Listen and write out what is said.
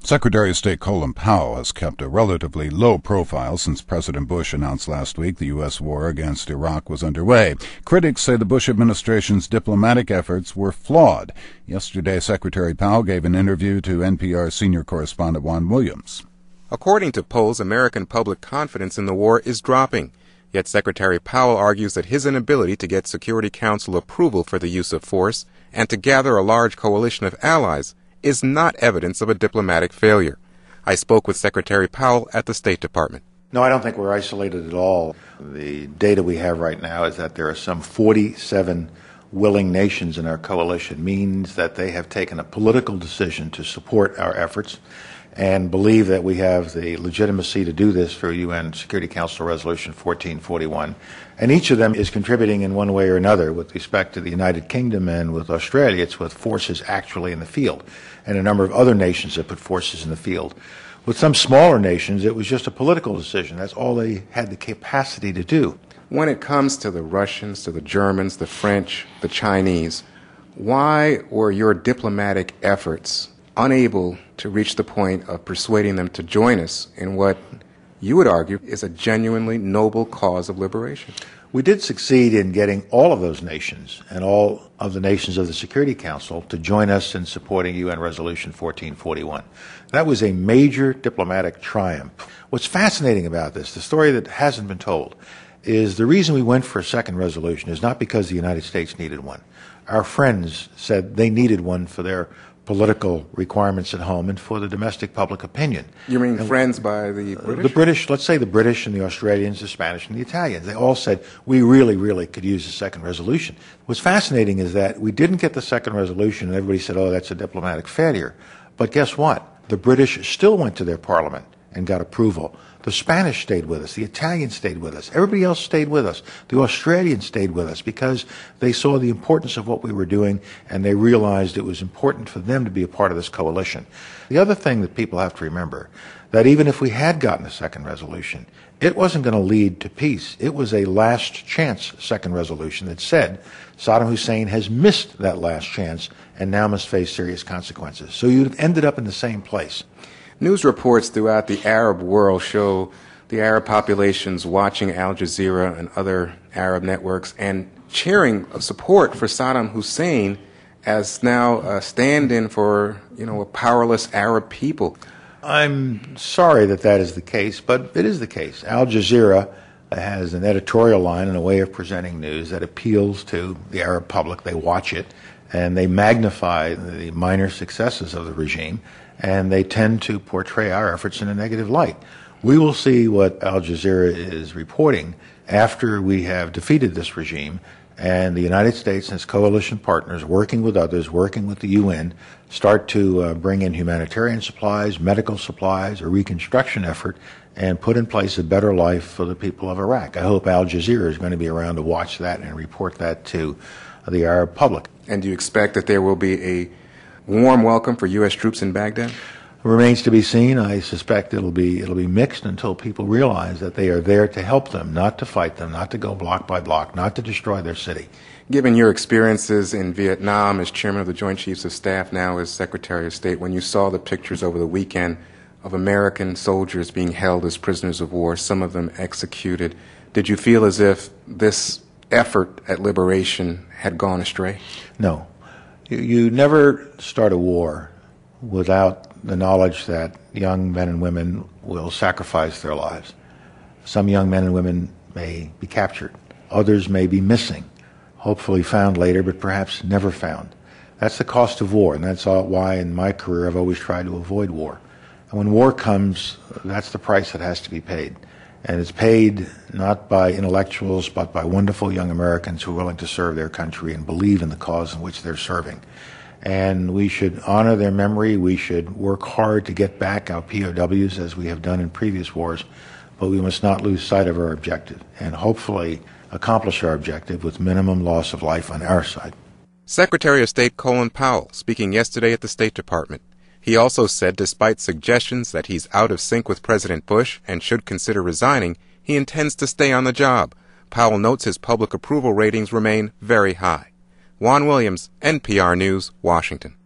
Secretary of State Colin Powell has kept a relatively low profile since President Bush announced last week the U.S. war against Iraq was underway. Critics say the Bush administration's diplomatic efforts were flawed. Yesterday, Secretary Powell gave an interview to NPR senior correspondent Juan Williams. According to polls, American public confidence in the war is dropping. Yet Secretary Powell argues that his inability to get Security Council approval for the use of force and to gather a large coalition of allies is not evidence of a diplomatic failure. I spoke with Secretary Powell at the State Department. No, I don't think we're isolated at all. The data we have right now is that there are some 47 willing nations in our coalition, means that they have taken a political decision to support our efforts and believe that we have the legitimacy to do this through UN Security Council Resolution 1441. And each of them is contributing in one way or another. With respect to the United Kingdom and with Australia, it's with forces actually in the field, and a number of other nations that put forces in the field. With some smaller nations, it was just a political decision. That's all they had the capacity to do. When it comes to the Russians, to the Germans, the French, the Chinese, why were your diplomatic efforts unable to reach the point of persuading them to join us in what you would argue is a genuinely noble cause of liberation? We did succeed in getting all of those nations and all of the nations of the Security Council to join us in supporting UN Resolution 1441. That was a major diplomatic triumph. What's fascinating about this, the story that hasn't been told, is the reason we went for a second resolution is not because the United States needed one. Our friends said they needed one for their political requirements at home and for the domestic public opinion. You mean friends by the British? The British, let's say the British and the Australians, the Spanish and the Italians. They all said, we really could use a second resolution. What's fascinating is that we didn't get the second resolution and everybody said, oh, that's a diplomatic failure. But guess what? The British still went to their parliament and got approval. The Spanish stayed with us. The Italians stayed with us. Everybody else stayed with us. The Australians stayed with us because they saw the importance of what we were doing and they realized it was important for them to be a part of this coalition. The other thing that people have to remember, that even if we had gotten a second resolution, it wasn't going to lead to peace. It was a last chance second resolution that said Saddam Hussein has missed that last chance and now must face serious consequences. So you'd have ended up in the same place. News reports throughout the Arab world show the Arab populations watching Al Jazeera and other Arab networks and cheering of support for Saddam Hussein as now a stand-in for, a powerless Arab people. I'm sorry that that is the case, but it is the case. Al Jazeera has an editorial line and a way of presenting news that appeals to the Arab public. They watch it, and they magnify the minor successes of the regime, and they tend to portray our efforts in a negative light. We will see what Al Jazeera is reporting after we have defeated this regime, and the United States and its coalition partners, working with others, working with the UN, start to bring in humanitarian supplies, medical supplies, a reconstruction effort, and put in place a better life for the people of Iraq. I hope Al Jazeera is going to be around to watch that and report that to the Arab public. And do you expect that there will be a warm welcome for U.S. troops in Baghdad? Remains to be seen. I suspect it'll be mixed until people realize that they are there to help them, not to fight them, not to go block by block, not to destroy their city. Given your experiences in Vietnam as chairman of the Joint Chiefs of Staff, now as Secretary of State, when you saw the pictures over the weekend of American soldiers being held as prisoners of war, some of them executed, did you feel as if this effort at liberation had gone astray? No. You never start a war without the knowledge that young men and women will sacrifice their lives. Some young men and women may be captured. Others may be missing, hopefully found later, but perhaps never found. That's the cost of war, and that's why in my career I've always tried to avoid war. And when war comes, that's the price that has to be paid. And it's paid not by intellectuals, but by wonderful young Americans who are willing to serve their country and believe in the cause in which they're serving. And we should honor their memory. We should work hard to get back our POWs as we have done in previous wars, but we must not lose sight of our objective and hopefully accomplish our objective with minimum loss of life on our side. Secretary of State Colin Powell speaking yesterday at the State Department. He also said despite suggestions that he's out of sync with President Bush and should consider resigning, he intends to stay on the job. Powell notes his public approval ratings remain very high. Juan Williams, NPR News, Washington.